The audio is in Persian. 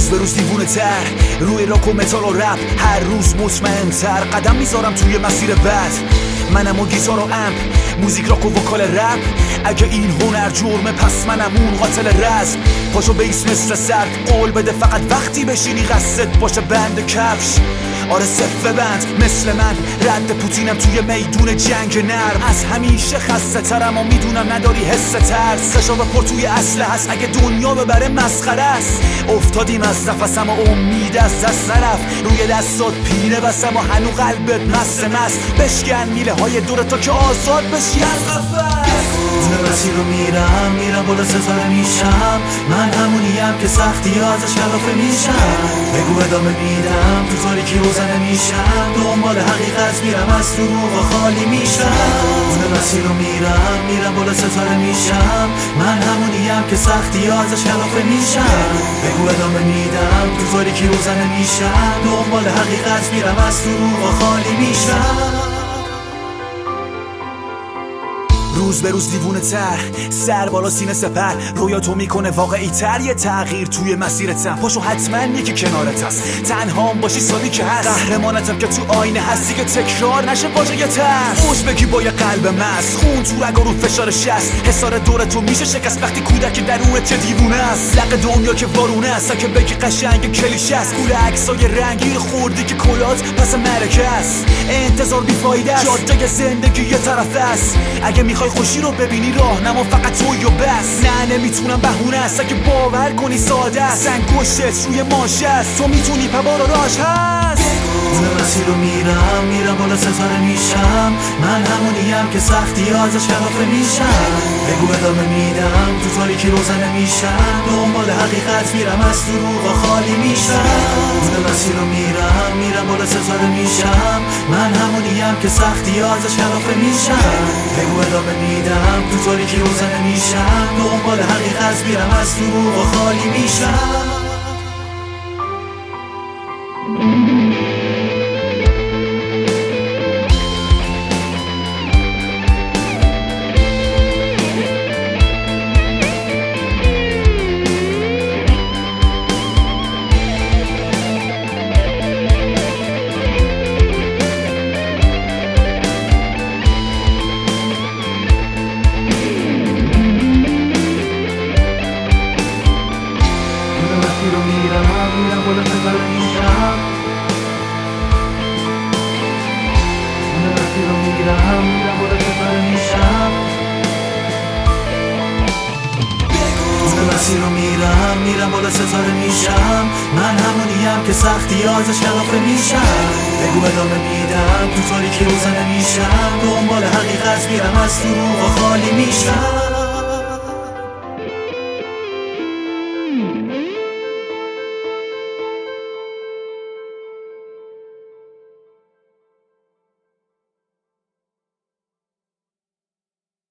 روز به روز دیوونه تر روی راک و متال و رپ، هر روز مطمئن تر قدم میذارم توی مسیر بد. منم و گیتار و امپ، موزیک راک و وکال رپ. اگه این هنر جرمه پس منم اون قاتل رزم. پاشو بیس مثل سرد قول بده فقط وقتی بشینی قصدت باشه بند کفش. آره صفه بند مثل من، رد پوتینم توی میدون جنگ نرم. از همیشه خسته ترم و میدونم نداری حس ترس. خشاب پر توی اسلحه هست اگه دنیا ببره مسخره است. افتادیم از نفسم و امید از دست نرفت. روی دستات پینه بسم و هنو قلبت مست بشکن میله های دورتا که آزاد بشی از قفس. اون مسیر رو میرم بالا ستاره میشم. من همونیم که سختی ازش کلافه میشم. بگو ادامه میدم تو تاریکی روزنه میشم. دنبال حقیقت میرم از دروغ خالی میشم. اون مسیر رو میرم بالا ستاره میشم. من همونیم که سختی ازش کلافه میشم. بگو ادامه میدم تو تاریکی روزنه میشم. دنبال حقیقت میرم از دروغ خالی میشم. روز به روز دیوونه تر، سر بالا سینه سپر. رویاتو میکنه واقعی تر، یه تغییر توی مسیرتم. پاشو حتما یکی کنارت هست، تنها باشی سالی که هست. قهرمانتم که تو آینه هستی که تکرار نشه واژه ترس. خوش بگی با یه قلب مست، خون تو رگا رو فشار شست. حسار دورتو میشه شکست وقتی کودک درون چه دیوونه است. لق دنیا که وارونه است که بگی قشنگ کلیشه است. گول عکسای رنگی خوردی که کلات پس مرکه است. انتظار بیفایده است، جاده زندگی یه طرف است. اگه میخوای خوشی رو ببینی راهنما فقط توی و بس. نه نمیتونم بهونه است اگه باور کنی ساده است. سنگشتت روی ماشه است، تو میتونی پبار و راش هست. اون مسیر رو میرم بالا ستاره میشم. من همونیم که سختی ازش کلافه میشم. بگو ادامه میدم تو تاریکی روزنه میشم. دنبال حقیقت میرم از دروغ خالی میشم. اون مسیر رو میرم بالا ستاره میشم. من همونیم که سختی ازش کلافه میشم. بگو ادامه میدم تو تاریکی روزنه میشم. دنبال حقیقت میرم از دروغ خالی میشم. میرم بالا ستاره میشم. اون مسیر رو میرم بالا ستاره میشم. اون مسیر رو میرم بالا ستاره میشم. من همونیم که سختی ازش کلافه میشم. بگو ادامه میدم تو تاریکی روزنه میشم. دنبال حقیقت میرم از دروغ خالی میشم.